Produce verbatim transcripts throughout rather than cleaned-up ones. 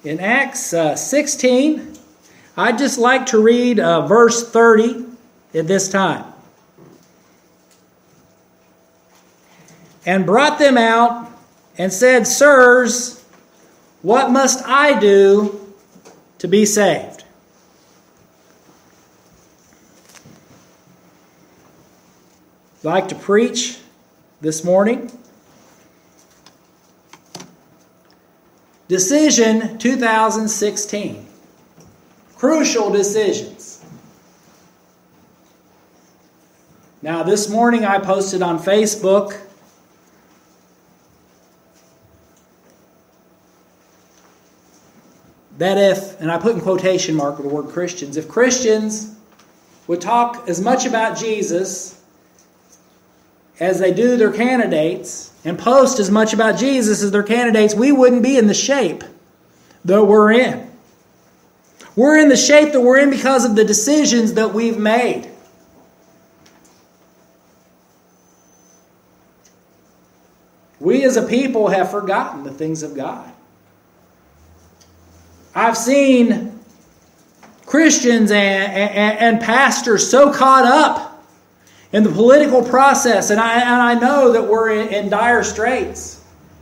in Acts uh, sixteen, I'd just like to read uh, verse thirty at this time. And brought them out and said, Sirs, what must I do to be saved? I'd like to preach this morning. Decision two thousand sixteen. Crucial decisions. Now, this morning I posted on Facebook that if, and I put in quotation mark the word Christians, if Christians would talk as much about Jesus as they do their candidates, and post as much about Jesus as their candidates, we wouldn't be in the shape that we're in. We're in the shape that we're in because of the decisions that we've made. We as a people have forgotten the things of God. I've seen Christians and, and, and pastors so caught up in the political process, and I, and I know that we're in, in dire straits.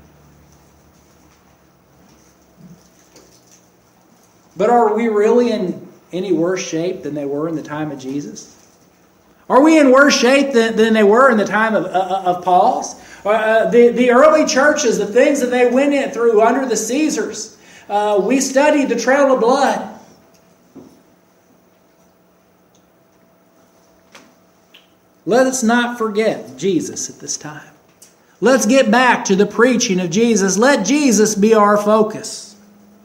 But are we really in any worse shape than they were in the time of Jesus? Are we in worse shape than, than they were in the time of, uh, of Paul's? Uh, the, the early churches, the things that they went in through under the Caesars. Uh, we studied the trail of blood. Let us not forget Jesus at this time. Let's get back to the preaching of Jesus. Let Jesus be our focus.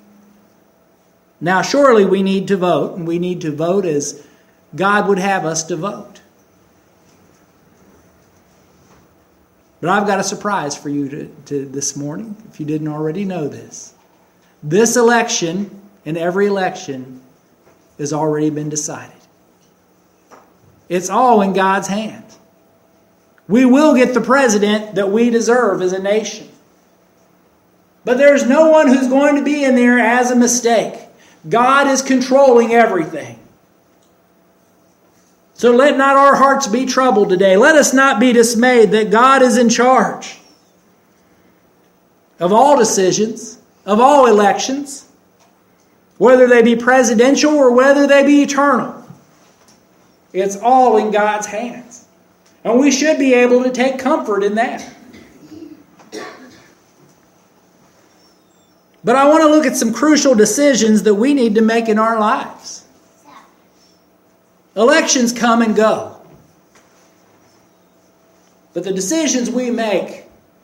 Now, surely we need to vote, and we need to vote as God would have us to vote. But I've got a surprise for you to, to this morning, if you didn't already know this. This election and every election has already been decided. It's all in God's hands. We will get the president that we deserve as a nation. But there's no one who's going to be in there as a mistake. God is controlling everything. So let not our hearts be troubled today. Let us not be dismayed that God is in charge of all decisions, of all elections, whether they be presidential or whether they be eternal. It's all in God's hands. And we should be able to take comfort in that. But I want to look at some crucial decisions that we need to make in our lives. Elections come and go. But the decisions we make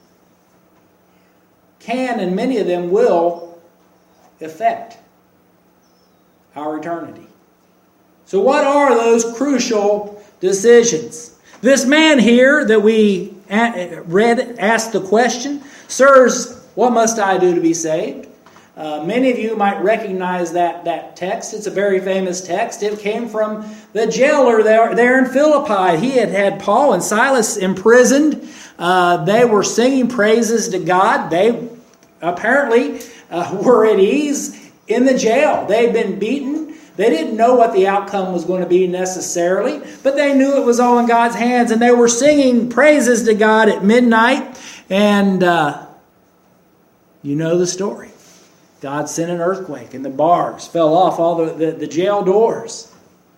can, and many of them will, affect our eternity. So what are those crucial decisions? This man here that we read asked the question, Sirs, what must I do to be saved? Uh, many of you might recognize that, that text. It's a very famous text. It came from the jailer there, there in Philippi. He had had Paul and Silas imprisoned. Uh, they were singing praises to God. They apparently uh, were at ease in the jail. They had been beaten. They didn't know what the outcome was going to be necessarily, but they knew it was all in God's hands, and they were singing praises to God at midnight, and uh, you know the story. God sent an earthquake, and the bars fell off all the, the, the jail doors.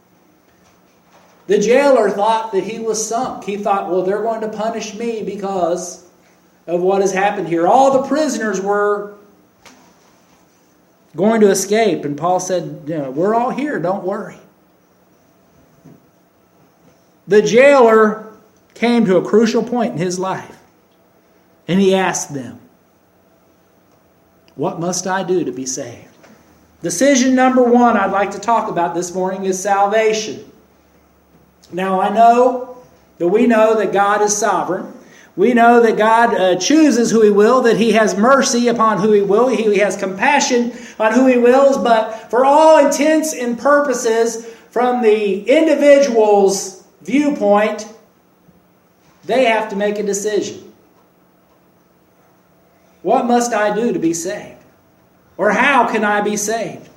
The jailer thought that he was sunk. He thought, well, they're going to punish me because of what has happened here. All the prisoners were going to escape. And Paul said, you know, we're all here, don't worry. The jailer came to a crucial point in his life. And he asked them, what must I do to be saved? Decision number one I'd like to talk about this morning is salvation. Now I know that we know that God is sovereign. We know that God uh, chooses who He will, that He has mercy upon who He will. He has compassion on who He wills. But for all intents and purposes, from the individual's viewpoint, they have to make a decision. What must I do to be saved? Or how can I be saved?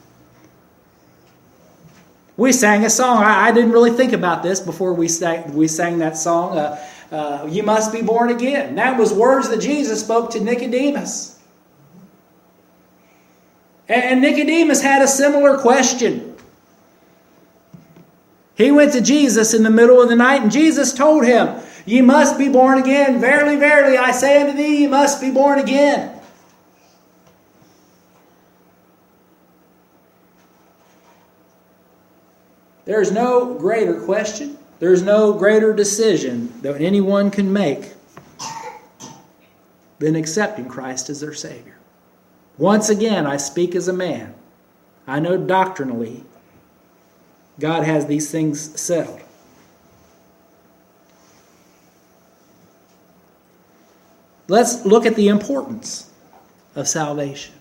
We sang a song. I, I didn't really think about this before we sang, we sang that song. Uh, uh, you must be born again. That was words that Jesus spoke to Nicodemus. And, and Nicodemus had a similar question. He went to Jesus in the middle of the night, and Jesus told him, "Ye must be born again. Verily, verily, I say unto thee, ye must be born again." There is no greater question. There is no greater decision that anyone can make than accepting Christ as their Savior. Once again, I speak as a man. I know doctrinally God has these things settled. Let's look at the importance of salvation.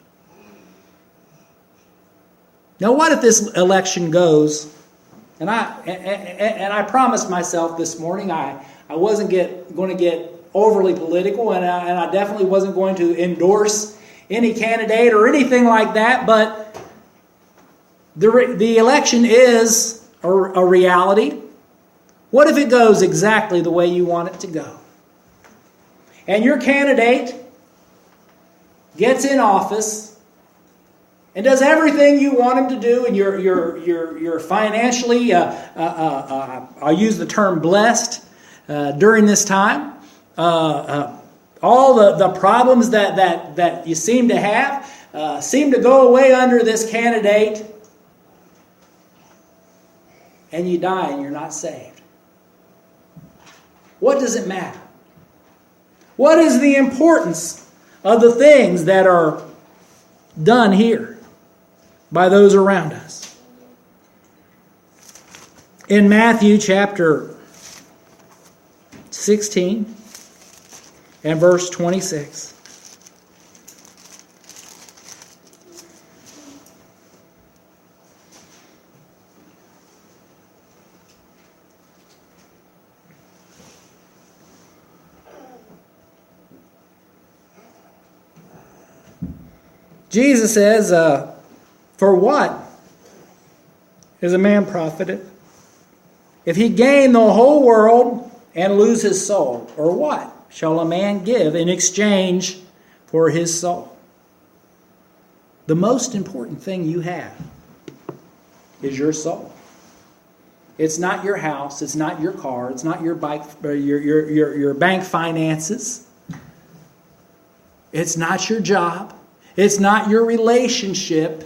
Now, what if this election goes, and I and I promised myself this morning I, I wasn't get, going to get overly political, and I, and I definitely wasn't going to endorse any candidate or anything like that, but the, the election is a, a reality. What if it goes exactly the way you want it to go? And your candidate gets in office and does everything you want him to do, and you're you're you're you're financially, uh, uh, uh, I'll use the term blessed uh, during this time. Uh, uh, all the, the problems that, that, that you seem to have uh, seem to go away under this candidate, and you die and you're not saved. What does it matter? What is the importance of the things that are done here by those around us? In Matthew chapter sixteen and verse twenty-six. Jesus says, uh, "For what is a man profited if he gain the whole world and lose his soul? Or what shall a man give in exchange for his soul?" The most important thing you have is your soul. It's not your house. It's not your car. It's not your bike, your, your, your, your bank finances. It's not your job. It's not your relationship.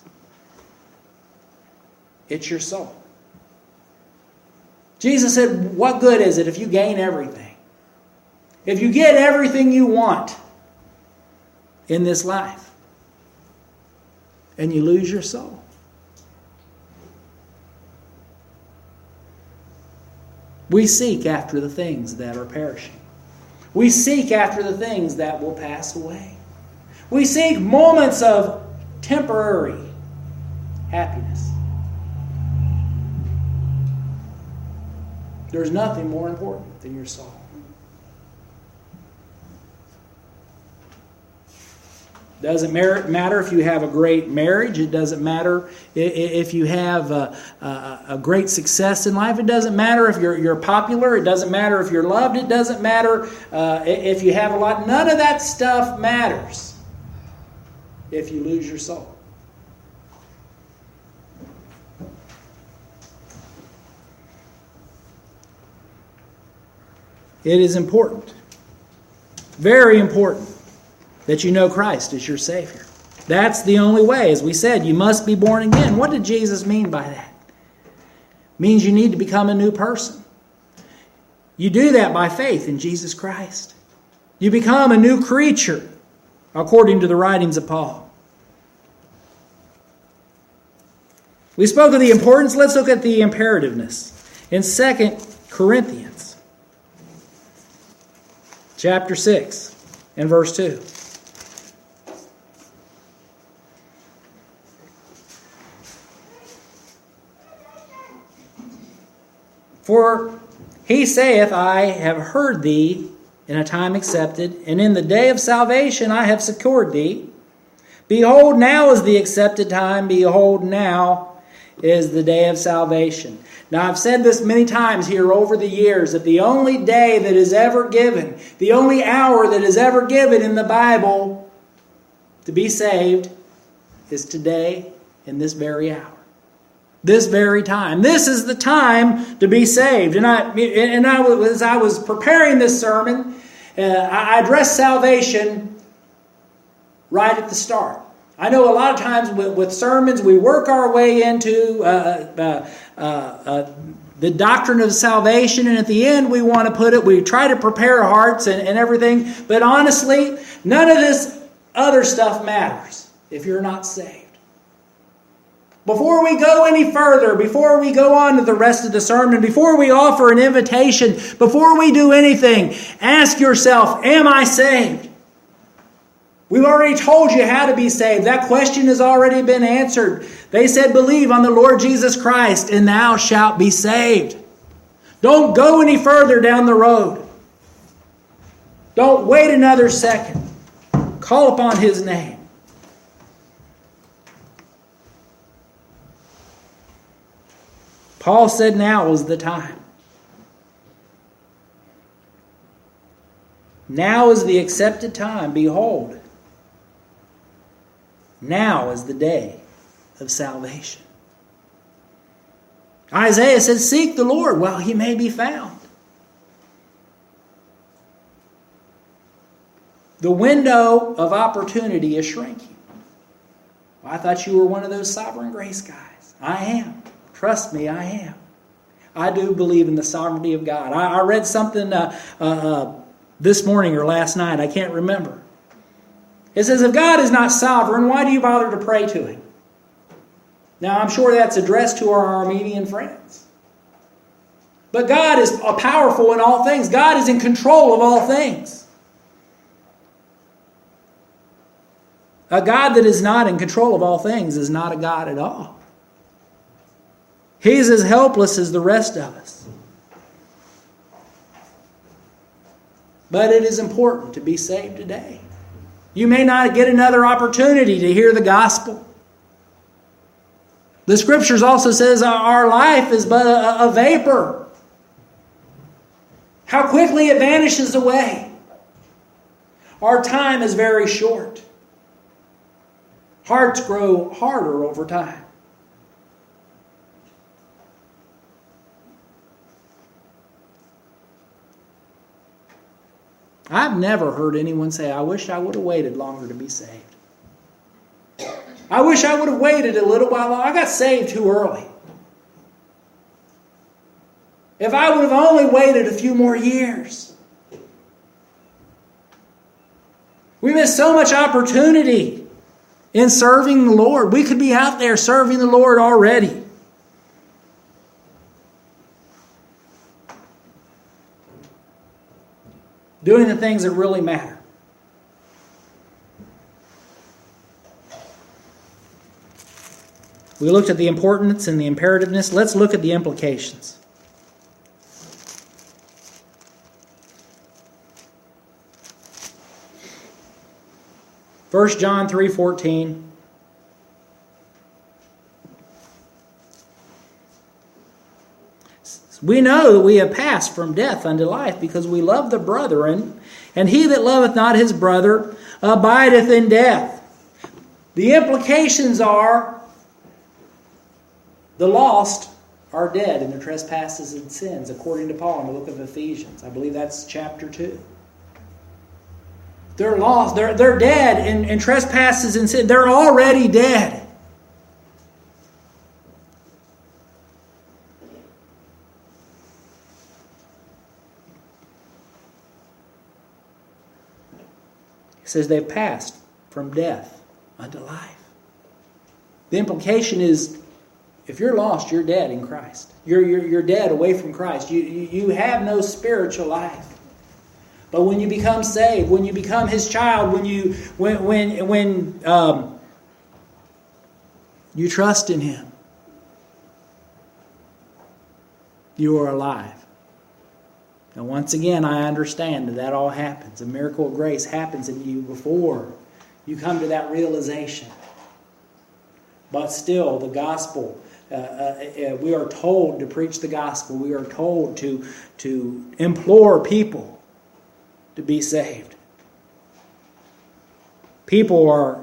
It's your soul. Jesus said, what good is it if you gain everything? If you get everything you want in this life and you lose your soul? We seek after the things that are perishing. We seek after the things that will pass away. We seek moments of temporary happiness. There's nothing more important than your soul. Doesn't matter if you have a great marriage. It doesn't matter if you have a, a, a great success in life. It doesn't matter if you're, you're popular. It doesn't matter if you're loved. It doesn't matter uh, if you have a lot. None of that stuff matters if you lose your soul. It is important, very important, that you know Christ as your Savior. That's the only way. As we said, you must be born again. What did Jesus mean by that? It means you need to become a new person. You do that by faith in Jesus Christ. You become a new creature, according to the writings of Paul. We spoke of the importance. Let's look at the imperativeness. In Second Corinthians chapter six and verse two. For he saith, I have heard thee in a time accepted, and in the day of salvation I have succored thee. Behold, now is the accepted time. Behold, now is the day of salvation. Now, I've said this many times here over the years, that the only day that is ever given, the only hour that is ever given in the Bible to be saved is today, in this very hour. This very time. This is the time to be saved. And I, and I, as I was preparing this sermon, uh, I addressed salvation right at the start. I know a lot of times with, with sermons, we work our way into uh, uh, uh, uh, the doctrine of salvation, and at the end we want to put it, we try to prepare our hearts and, and everything, but honestly, none of this other stuff matters if you're not saved. Before we go any further, before we go on to the rest of the sermon, before we offer an invitation, before we do anything, ask yourself, am I saved? We've already told you how to be saved. That question has already been answered. They said, believe on the Lord Jesus Christ, and thou shalt be saved. Don't go any further down the road. Don't wait another second. Call upon His name. Paul said now is the time. Now is the accepted time. Behold, now is the day of salvation. Isaiah says, seek the Lord while He may be found. The window of opportunity is shrinking. Well, I thought you were one of those sovereign grace guys. I am. Trust me, I am. I do believe in the sovereignty of God. I, I read something uh, uh, uh, this morning or last night. I can't remember. It says, if God is not sovereign, why do you bother to pray to Him? Now, I'm sure that's addressed to our Armenian friends. But God is powerful in all things. God is in control of all things. A God that is not in control of all things is not a God at all. He's as helpless as the rest of us. But it is important to be saved today. You may not get another opportunity to hear the gospel. The Scriptures also says our life is but a, a vapor. How quickly it vanishes away. Our time is very short. Hearts grow harder over time. I've never heard anyone say, I wish I would have waited longer to be saved. I wish I would have waited a little while longer. I got saved too early. If I would have only waited a few more years. We miss so much opportunity in serving the Lord. We could be out there serving the Lord already. Doing the things that really matter. We looked at the importance and the imperativeness. Let's look at the implications. First John three fourteen. We know that we have passed from death unto life because we love the brethren, and he that loveth not his brother abideth in death. The implications are the lost are dead in their trespasses and sins, according to Paul in the book of Ephesians. I believe that's chapter two. They're lost. They're, they're dead in, in trespasses and sin. They're already dead. It says they've passed from death unto life. The implication is, if you're lost, you're dead in Christ. You're, you're, you're dead away from Christ. You, you, you have no spiritual life. But when you become saved, when you become His child, when you when when when um, you trust in Him, you are alive. Now, once again, I understand that that all happens. A miracle of grace happens in you before You come to that realization. But still, the gospel, uh, uh, we are told to preach the gospel. We are told to, to implore people to be saved. People are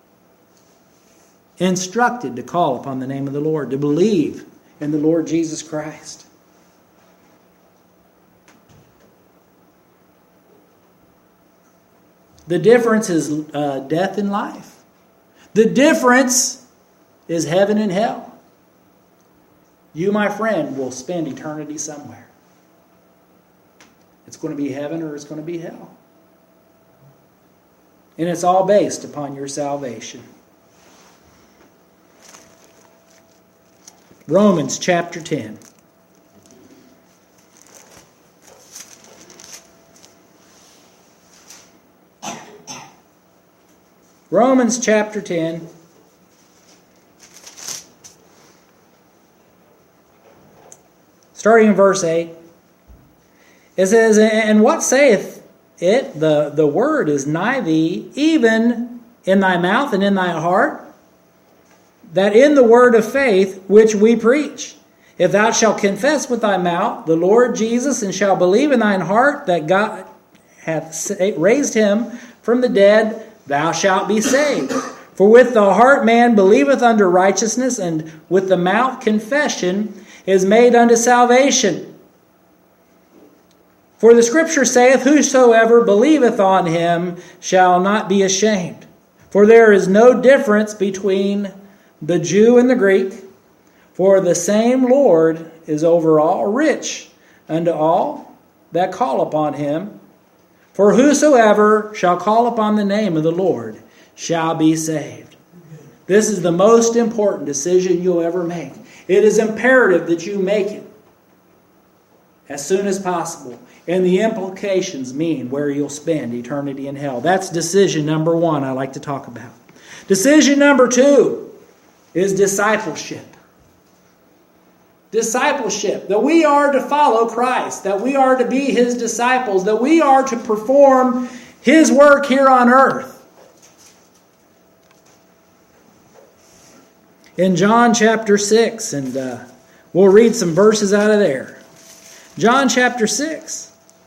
instructed to call upon the name of the Lord, to believe in the Lord Jesus Christ. The difference is uh, death and life. The difference is heaven and hell. You, my friend, will spend eternity somewhere. It's going to be heaven or it's going to be hell. And it's all based upon your salvation. Romans chapter ten. Romans chapter ten. Starting in verse eight. It says, "And what saith it? The, the word is nigh thee, even in thy mouth and in thy heart, that in the word of faith which we preach, if thou shalt confess with thy mouth the Lord Jesus, and shalt believe in thine heart that God hath raised him from the dead, thou shalt be saved. For with the heart man believeth unto righteousness, and with the mouth confession is made unto salvation. For the Scripture saith, whosoever believeth on him shall not be ashamed. For there is no difference between the Jew and the Greek, for the same Lord is over all, rich unto all that call upon him. For whosoever shall call upon the name of the Lord shall be saved." This is the most important decision you'll ever make. It is imperative that you make it as soon as possible. And the implications mean where you'll spend eternity in hell. That's decision number one I like to talk about. Decision number two is discipleship. Discipleship. That we are to follow Christ. That we are to be His disciples. That we are to perform His work here on earth. In John chapter six, and uh, we'll read some verses out of there. John chapter six.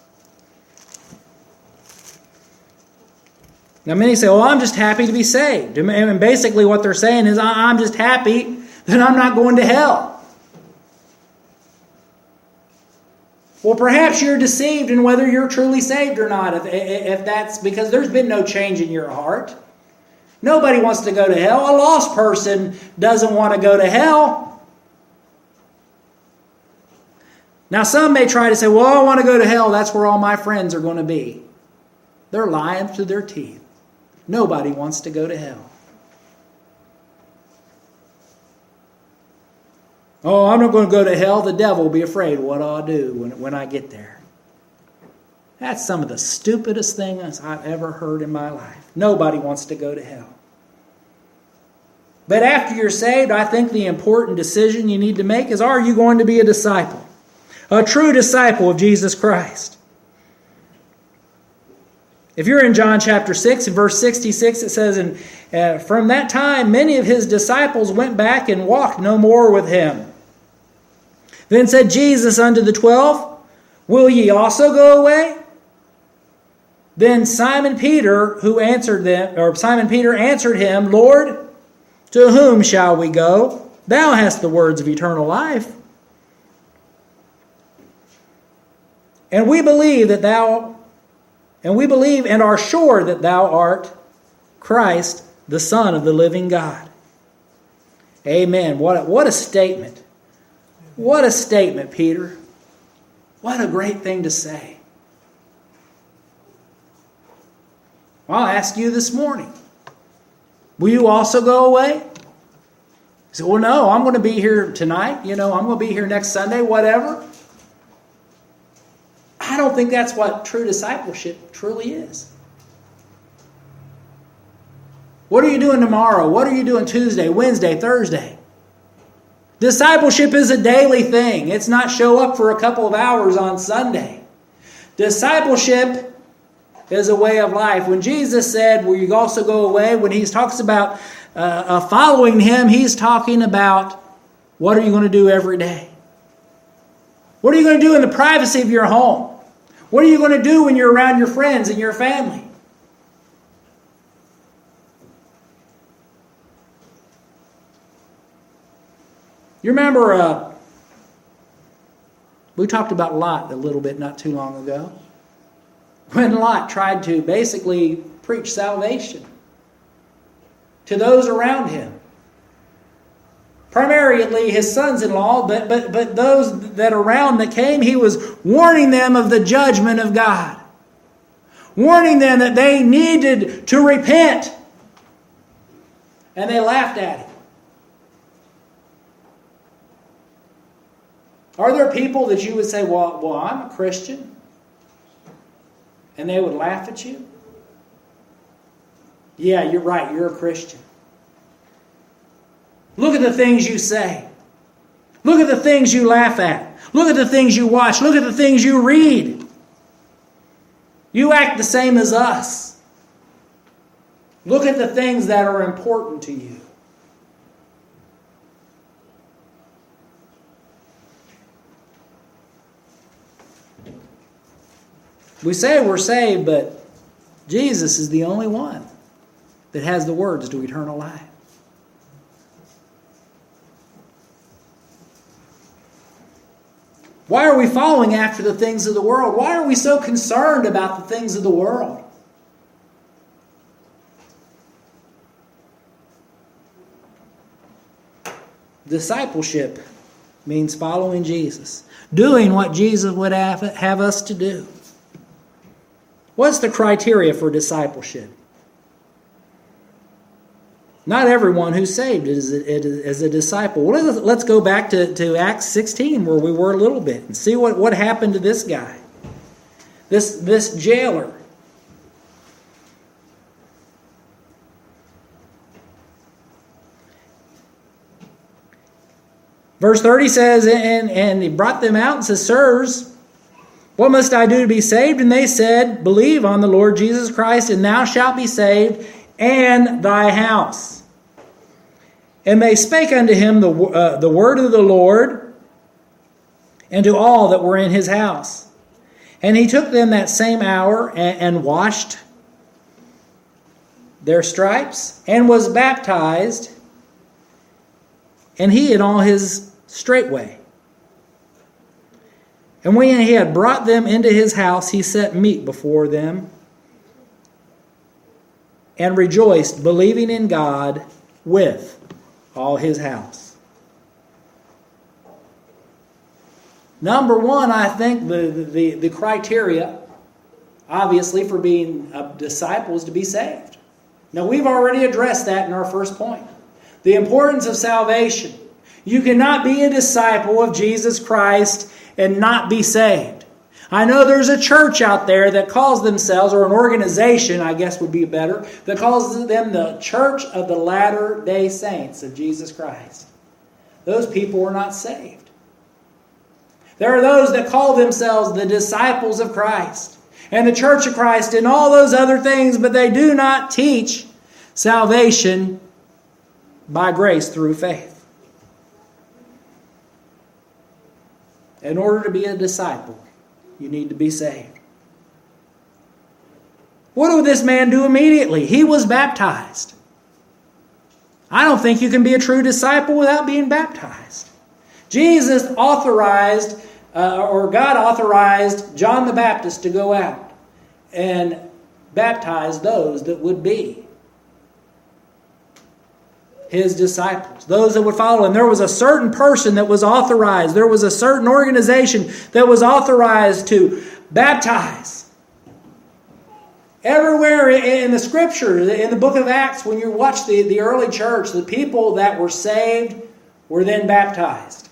Now many say, well, I'm just happy to be saved. And basically what they're saying is, I'm just happy that I'm not going to hell. Well, perhaps you're deceived in whether you're truly saved or not. If, if that's because there's been no change in your heart. Nobody wants to go to hell. A lost person doesn't want to go to hell. Now some may try to say, well, I want to go to hell. That's where all my friends are going to be. They're lying through their teeth. Nobody wants to go to hell. Oh, I'm not going to go to hell. The devil will be afraid of what I'll do when, when I get there. That's some of the stupidest things I've ever heard in my life. Nobody wants to go to hell. But after you're saved, I think the important decision you need to make is, are you going to be a disciple? A true disciple of Jesus Christ. If you're in John chapter six, in verse sixty-six, it says, and uh, from that time many of his disciples went back and walked no more with him. Then said Jesus unto the twelve, will ye also go away? Then Simon Peter, who answered them, or Simon Peter answered him, Lord, to whom shall we go? Thou hast the words of eternal life. And we believe that thou And we believe and are sure that thou art Christ, the Son of the living God. Amen. What a, what a statement. What a statement, Peter. What a great thing to say. I'll ask you this morning. Will you also go away? You say, well, no, I'm going to be here tonight. You know, I'm going to be here next Sunday, whatever. I don't think that's what true discipleship truly is. What are you doing tomorrow? What are you doing Tuesday, Wednesday, Thursday? Discipleship is a daily thing. It's not show up for a couple of hours on Sunday. Discipleship is a way of life. When Jesus said, will you also go away? When he talks about uh, uh, following him, he's talking about what are you going to do every day? What are you going to do in the privacy of your home? What are you going to do when you're around your friends and your family? You remember, uh, we talked about Lot a little bit not too long ago. When Lot tried to basically preach salvation to those around him. Primarily his sons-in-law, but, but, but those that around that came, he was warning them of the judgment of God. Warning them that they needed to repent. And they laughed at him. Are there people that you would say, well, well, I'm a Christian? And they would laugh at you? Yeah, you're right, you're a Christian. Look at the things you say. Look at the things you laugh at. Look at the things you watch. Look at the things you read. You act the same as us. Look at the things that are important to you. We say we're saved, but Jesus is the only one that has the words to eternal life. Why are we following after the things of the world? Why are we so concerned about the things of the world? Discipleship means following Jesus, doing what Jesus would have, have us to do. What's the criteria for discipleship? Not everyone who's saved is a, is a disciple. Well, let's, let's go back to, to Acts sixteen where we were a little bit and see what, what happened to this guy, this, this jailer. Verse thirty says, and, and he brought them out and says, Sirs, what must I do to be saved? And they said, Believe on the Lord Jesus Christ, and thou shalt be saved, and thy house. And they spake unto him the, uh, the word of the Lord, and to all that were in his house. And he took them that same hour, and, and washed their stripes, and was baptized, and he and all his straightway. And when he had brought them into his house, he set meat before them, and rejoiced, believing in God with all his house. Number one, I think the, the, the criteria, obviously, for being a disciple is to be saved. Now, we've already addressed that in our first point. The importance of salvation. You cannot be a disciple of Jesus Christ and not be saved. I know there's a church out there that calls themselves, or an organization, I guess would be better, that calls them the Church of the Latter-day Saints of Jesus Christ. Those people are not saved. There are those that call themselves the disciples of Christ and the Church of Christ and all those other things, but they do not teach salvation by grace through faith. In order to be a disciple, you need to be saved. What did this man do immediately? He was baptized. I don't think you can be a true disciple without being baptized. Jesus authorized, uh, or God authorized John the Baptist to go out and baptize those that would be his disciples, those that would follow him. There was a certain person that was authorized. There was a certain organization that was authorized to baptize. Everywhere in the Scripture, in the book of Acts, when you watch the, the early church, the people that were saved were then baptized.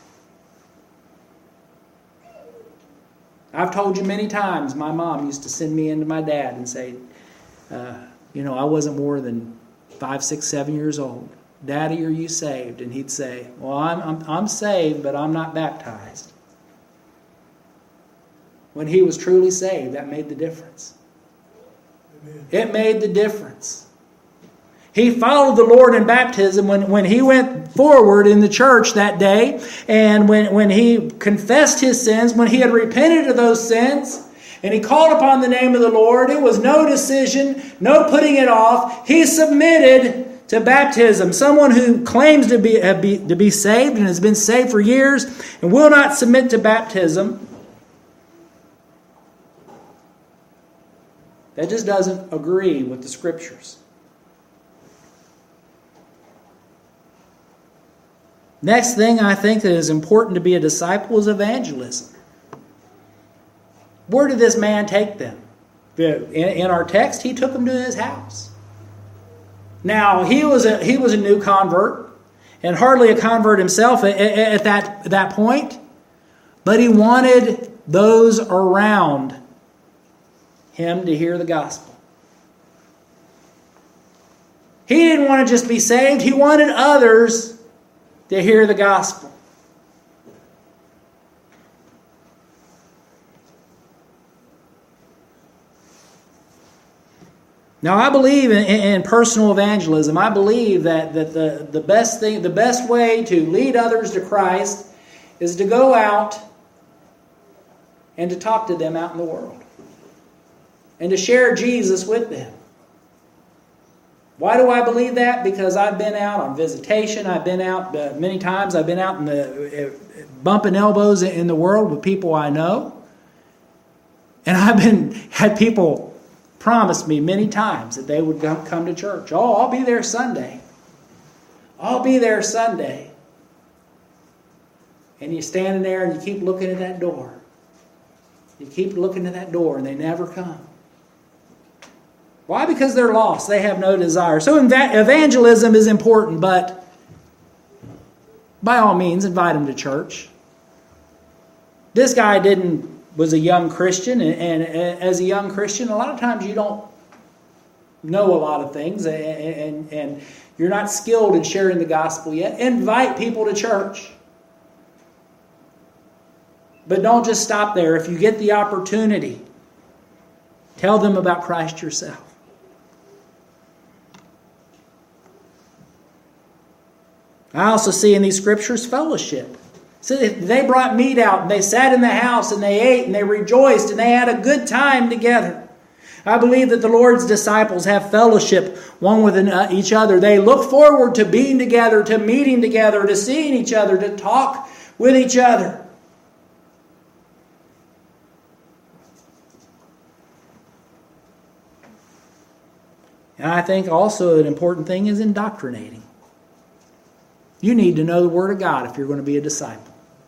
I've told you many times, my mom used to send me into my dad and say, uh, you know, I wasn't more than five, six, seven years old. Daddy, are you saved? And he'd say, well, I'm, I'm, I'm saved, but I'm not baptized. When he was truly saved, that made the difference. It made the difference. He followed the Lord in baptism when, when he went forward in the church that day, and when, when he confessed his sins, when he had repented of those sins, and he called upon the name of the Lord. It was no decision, no putting it off. He submitted to baptism. Someone who claims to be, be, to be saved and has been saved for years and will not submit to baptism, that just doesn't agree with the Scriptures. Next thing I think that is important to be a disciple is evangelism. Where did this man take them? In our text, he took them to his house. Now, he was a, he was a new convert, and hardly a convert himself at, at that, that point, but he wanted those around him to hear the gospel. He didn't want to just be saved, he wanted others to hear the gospel. Now, I believe in, in personal evangelism. I believe that, that the, the best thing, the best way to lead others to Christ is to go out and to talk to them out in the world and to share Jesus with them. Why do I believe that? Because I've been out on visitation. I've been out uh, many times. I've been out in the uh, bumping elbows in the world with people I know, and I've been had people promise me many times that they would come, come to church. Oh, I'll be there Sunday. I'll be there Sunday. And you're standing there and you keep looking at that door. You keep looking at that door and they never come. Why? Because they're lost. They have no desire. So evangelism is important, but by all means, invite them to church. This guy didn't was a young Christian, and, and as a young Christian, a lot of times you don't know a lot of things, and, and, and you're not skilled in sharing the gospel yet. Invite people to church. But don't just stop there. If you get the opportunity, tell them about Christ yourself. I also see in these scriptures fellowship. So they brought meat out and they sat in the house and they ate and they rejoiced and they had a good time together. I believe that the Lord's disciples have fellowship one with each other. They look forward to being together, to meeting together, to seeing each other, to talk with each other. And I think also an important thing is indoctrinating. You need to know the Word of God if you're going to be a disciple.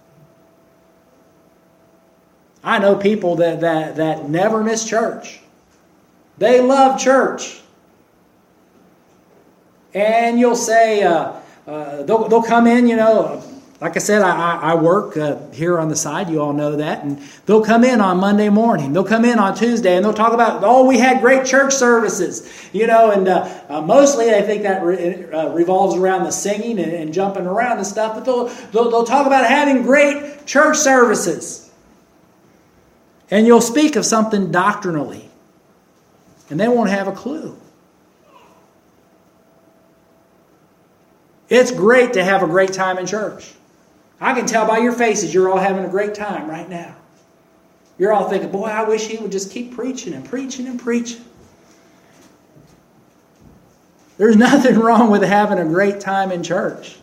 I know people that, that, that never miss church. They love church. And you'll say, uh, uh, they'll, they'll come in, you know, like I said, I, I work uh, here on the side. You all know that. And they'll come in on Monday morning. They'll come in on Tuesday and they'll talk about, oh, we had great church services. You know, and uh, uh, mostly I think that re- uh, revolves around the singing and, and jumping around and stuff. But they'll, they'll, they'll talk about having great church services. And you'll speak of something doctrinally. And they won't have a clue. It's great to have a great time in church. I can tell by your faces you're all having a great time right now. You're all thinking, boy, I wish he would just keep preaching and preaching and preaching. There's nothing wrong with having a great time in church.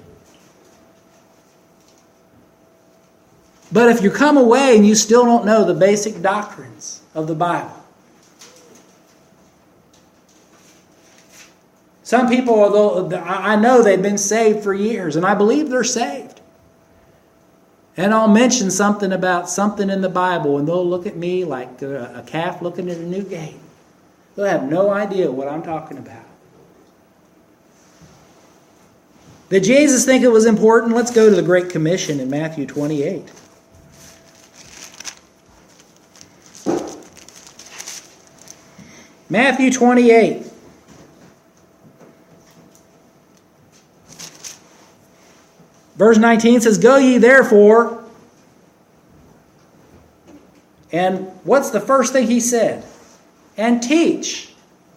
But if you come away and you still don't know the basic doctrines of the Bible, some people, although I know they've been saved for years, and I believe they're saved. And I'll mention something about something in the Bible, and they'll look at me like a calf looking at a new gate. They'll have no idea what I'm talking about. Did Jesus think it was important? Let's go to the Great Commission in Matthew twenty-eight. Matthew twenty-eight. Verse nineteen says, go ye therefore. And what's the first thing he said? And teach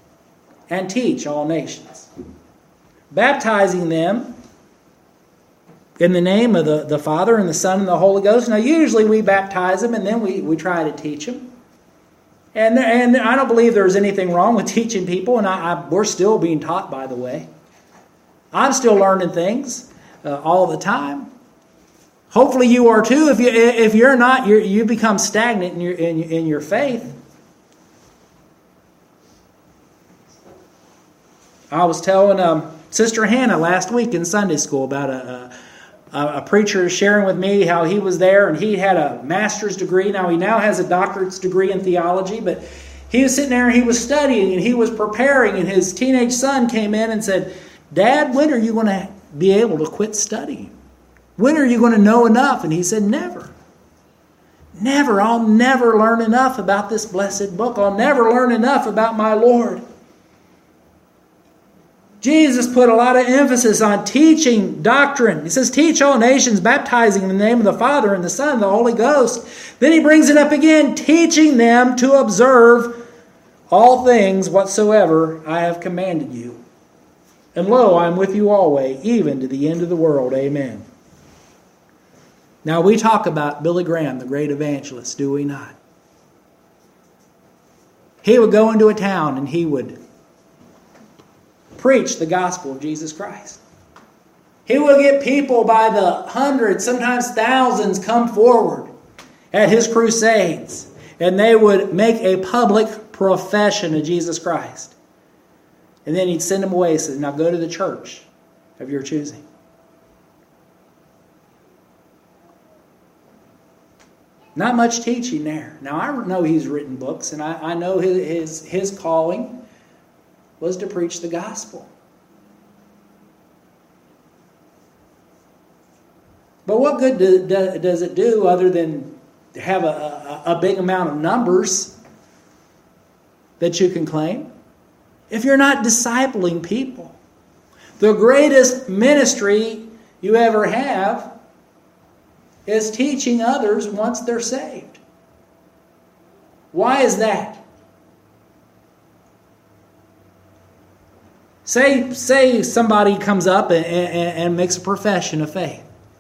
and teach all nations, baptizing them in the name of the, the Father and the Son and the Holy Ghost. Now, usually we baptize them and then we, we try to teach them. And, and I don't believe there's anything wrong with teaching people, and I, I, we're still being taught, by the way. I'm still learning things uh, all the time. Hopefully you are too. If you if you're not, you you become stagnant in your in, in your faith. I was telling um, Sister Hannah last week in Sunday school about a, a a preacher sharing with me how he was there and he had a master's degree. Now he now has a doctorate's degree in theology, but he was sitting there and he was studying and he was preparing, and his teenage son came in and said, "Dad, when are you going to be able to quit studying? When are you going to know enough?" And he said, "Never. Never. I'll never learn enough about this blessed book. I'll never learn enough about my Lord." Jesus put a lot of emphasis on teaching doctrine. He says, teach all nations, baptizing in the name of the Father and the Son and the Holy Ghost. Then he brings it up again, teaching them to observe all things whatsoever I have commanded you. And lo, I am with you always, even to the end of the world. Amen. Now we talk about Billy Graham, the great evangelist, do we not? He would go into a town and he would preach the gospel of Jesus Christ. He would get people by the hundreds, sometimes thousands, come forward at his crusades, and they would make a public profession of Jesus Christ. And then he'd send them away and say, now go to the church of your choosing. Not much teaching there. Now I know he's written books, and I, I know his, his, his calling was to preach the gospel. But what good do, do, does it do other than have a, a, a big amount of numbers that you can claim if you're not discipling people? The greatest ministry you ever have is teaching others once they're saved. Why is that? Say, say somebody comes up and, and, and makes a profession of faith.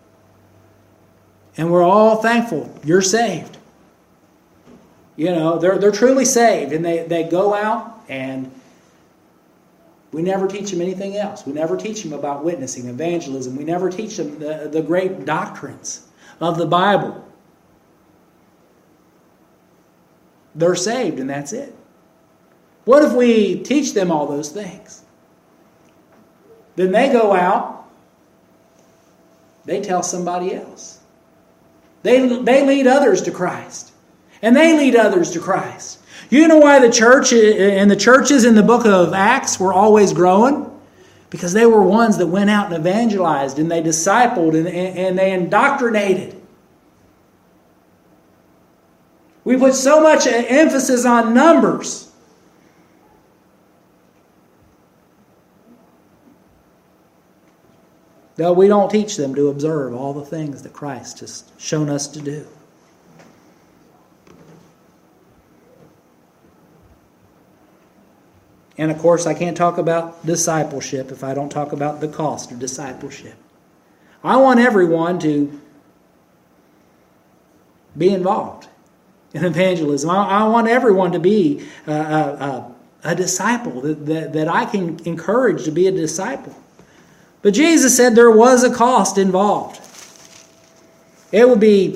And we're all thankful you're saved. You know, they're, they're truly saved. And they, they go out and we never teach them anything else. We never teach them about witnessing, evangelism. We never teach them the, the great doctrines of the Bible. They're saved and that's it. What if we teach them all those things? Then they go out, they tell somebody else. They, they lead others to Christ. And they lead others to Christ. You know why the church and the churches in the book of Acts were always growing? Because they were ones that went out and evangelized and they discipled and, and they indoctrinated. We put so much emphasis on numbers. Though we don't teach them to observe all the things that Christ has shown us to do. And of course, I can't talk about discipleship if I don't talk about the cost of discipleship. I want everyone to be involved in evangelism. I, I want everyone to be a, a, a disciple that, that, that I can encourage to be a disciple. But Jesus said there was a cost involved. It would be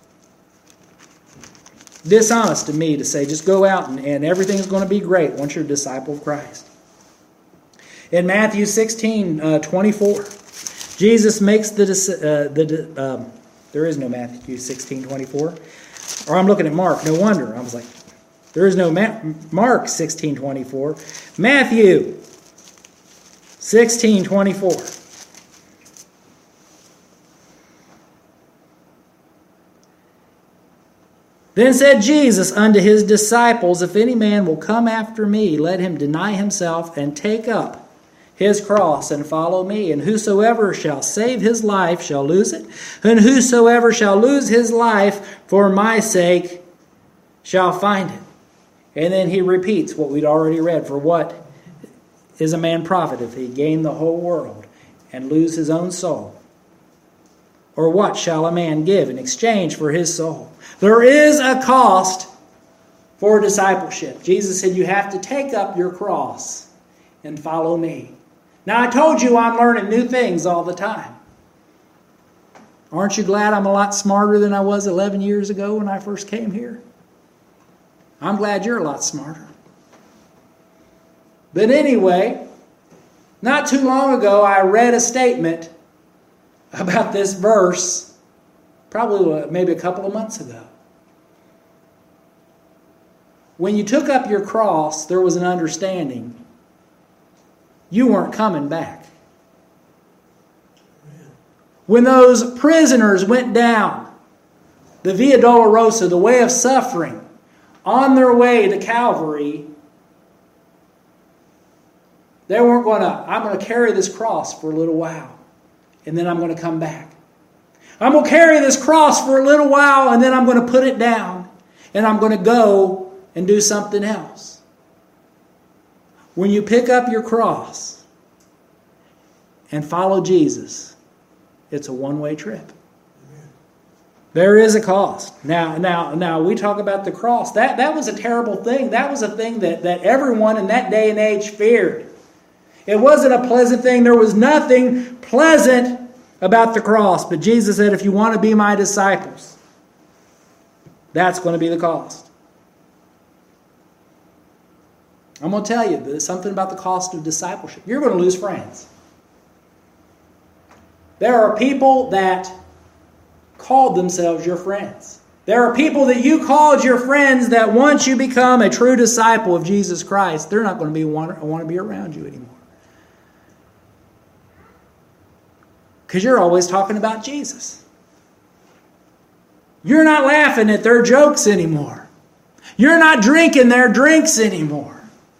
dishonest to me to say just go out and, and everything's going to be great once you're a disciple of Christ. In Matthew sixteen, uh, twenty-four, Jesus makes the... Uh, the um, there is no Matthew sixteen, twenty-four. Or I'm looking at Mark. No wonder. I was like, there is no Ma- Mark sixteen, twenty-four. Matthew sixteen, twenty-four. Then said Jesus unto his disciples, if any man will come after me, let him deny himself and take up his cross and follow me. And whosoever shall save his life shall lose it. And whosoever shall lose his life for my sake shall find it. And then he repeats what we'd already read. For what is a man profit if he gain the whole world and lose his own soul? Or what shall a man give in exchange for his soul? There is a cost for discipleship. Jesus said you have to take up your cross and follow me. Now I told you I'm learning new things all the time. Aren't you glad I'm a lot smarter than I was eleven years ago when I first came here? I'm glad you're a lot smarter. But anyway, not too long ago I read a statement about this verse, probably maybe a couple of months ago. When you took up your cross, there was an understanding you weren't coming back. When those prisoners went down the Via Dolorosa, the way of suffering, on their way to Calvary, they weren't going to, I'm going to carry this cross for a little while, and then I'm going to come back. I'm going to carry this cross for a little while, and then I'm going to put it down, and I'm going to go and do something else. When you pick up your cross and follow Jesus, it's a one-way trip. Amen. There is a cost. Now, now, now we talk about the cross. That, that was a terrible thing. That was a thing that, that everyone in that day and age feared. It wasn't a pleasant thing. There was nothing pleasant about the cross. But Jesus said, if you want to be my disciples, that's going to be the cost. I'm going to tell you there's something about the cost of discipleship. You're going to lose friends. There are people that called themselves your friends. There are people that you called your friends that once you become a true disciple of Jesus Christ, they're not going to be want, want to be around you anymore. Because you're always talking about Jesus. You're not laughing at their jokes anymore. You're not drinking their drinks anymore.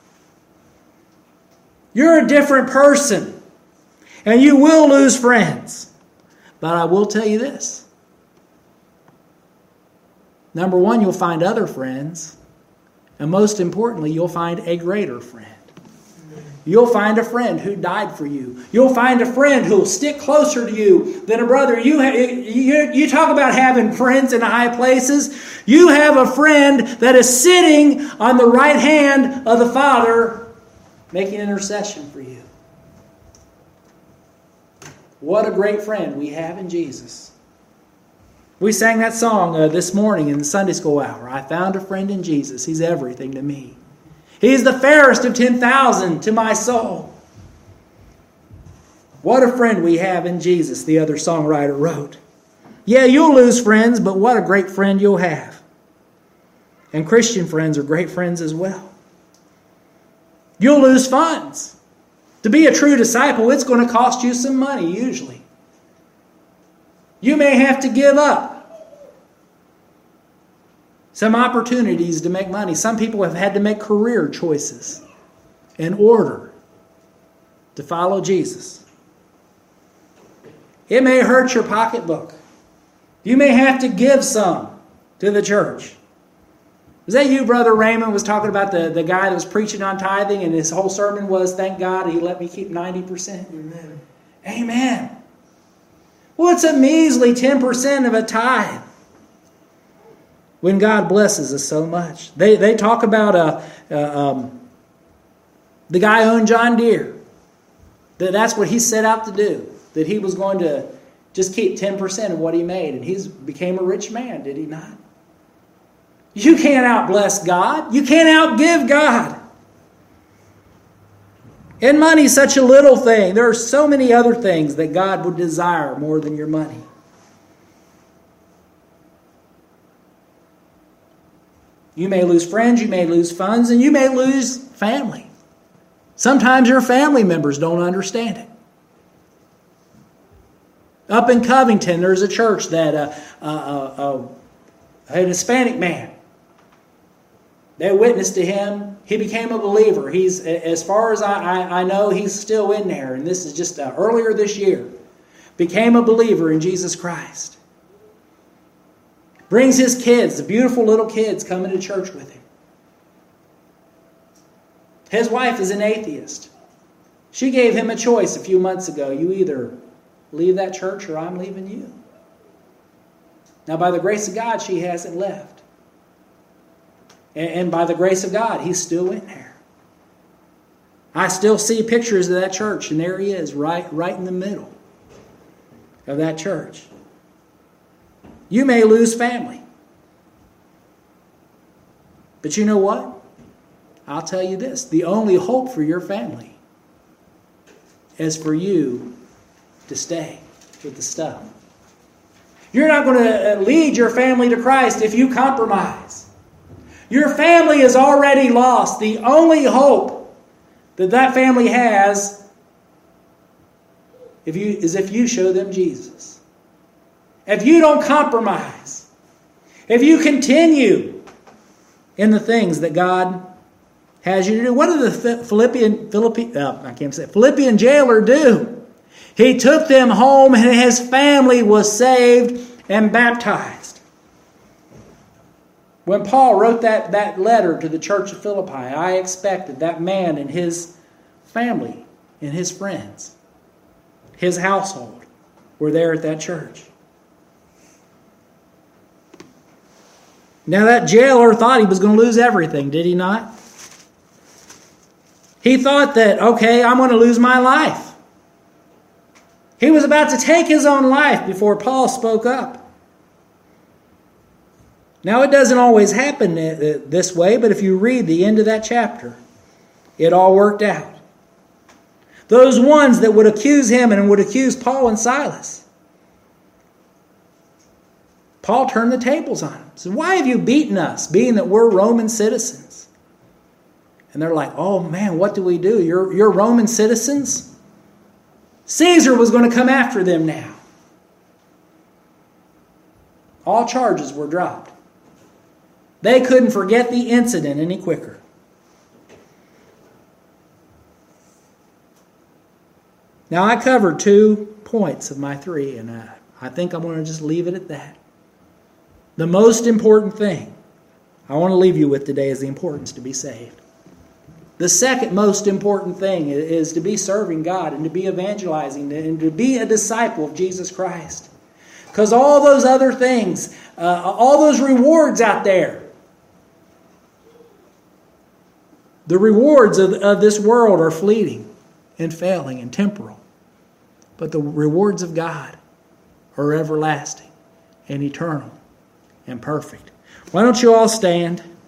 You're a different person. And you will lose friends. But I will tell you this. Number one, you'll find other friends. And most importantly, you'll find a greater friend. You'll find a friend who died for you. You'll find a friend who will stick closer to you than a brother. You, ha- you, you talk about having friends in high places. You have a friend that is sitting on the right hand of the Father making intercession for you. What a great friend we have in Jesus. We sang that song uh, this morning in the Sunday school hour. I found a friend in Jesus. He's everything to me. He's the fairest of ten thousand to my soul. What a friend we have in Jesus, the other songwriter wrote. Yeah, you'll lose friends, but what a great friend you'll have. And Christian friends are great friends as well. You'll lose funds. To be a true disciple, it's going to cost you some money, usually. You may have to give up some opportunities to make money. Some people have had to make career choices in order to follow Jesus. It may hurt your pocketbook. You may have to give some to the church. Was that you, Brother Raymond, was talking about the, the guy that was preaching on tithing and his whole sermon was, thank God he let me keep ninety percent? Amen. Amen. Well, it's a measly ten percent of a tithe when God blesses us so much. They they talk about uh, uh, um, the guy who owned John Deere. That that's what he set out to do. That he was going to just keep ten percent of what he made. And he became a rich man, did he not? You can't outbless God. You can't outgive God. And money's such a little thing. There are so many other things that God would desire more than your money. You may lose friends, you may lose funds, and you may lose family. Sometimes your family members don't understand it. Up in Covington, there's a church that uh, uh, uh, uh, a Hispanic man. They witnessed to him. He became a believer. He's, as far as I, I, I know, he's still in there. And this is just uh, earlier this year. Became a believer in Jesus Christ. Brings his kids, the beautiful little kids, coming to church with him. His wife is an atheist. She gave him a choice a few months ago. You either leave that church or I'm leaving you. Now, by the grace of God, she hasn't left. And by the grace of God, he's still in there. I still see pictures of that church, and there he is, right, right in the middle of that church. You may lose family. But you know what? I'll tell you this. The only hope for your family is for you to stay with the stuff. You're not going to lead your family to Christ if you compromise. Your family is already lost. The only hope that that family has if you, is if you show them Jesus. If you don't compromise. If you continue in the things that God has you to do. What did the Philippian, Philippian, uh, I can't say, Philippian jailer do? He took them home and his family was saved and baptized. When Paul wrote that, that letter to the church of Philippi, I expected that man and his family and his friends, his household, were there at that church. Now that jailer thought he was going to lose everything, did he not? He thought that, okay, I'm going to lose my life. He was about to take his own life before Paul spoke up. Now, it doesn't always happen this way, but if you read the end of that chapter, it all worked out. Those ones that would accuse him and would accuse Paul and Silas, Paul turned the tables on them. He said, why have you beaten us, being that we're Roman citizens? And they're like, oh man, what do we do? You're, you're Roman citizens? Caesar was going to come after them now. All charges were dropped. They couldn't forget the incident any quicker. Now, I covered two points of my three, and I, I think I'm going to just leave it at that. The most important thing I want to leave you with today is the importance to be saved. The second most important thing is to be serving God and to be evangelizing and to be a disciple of Jesus Christ. Because all those other things, uh, all those rewards out there, the rewards of, of this world are fleeting and failing and temporal. But the rewards of God are everlasting and eternal and perfect. Why don't you all stand?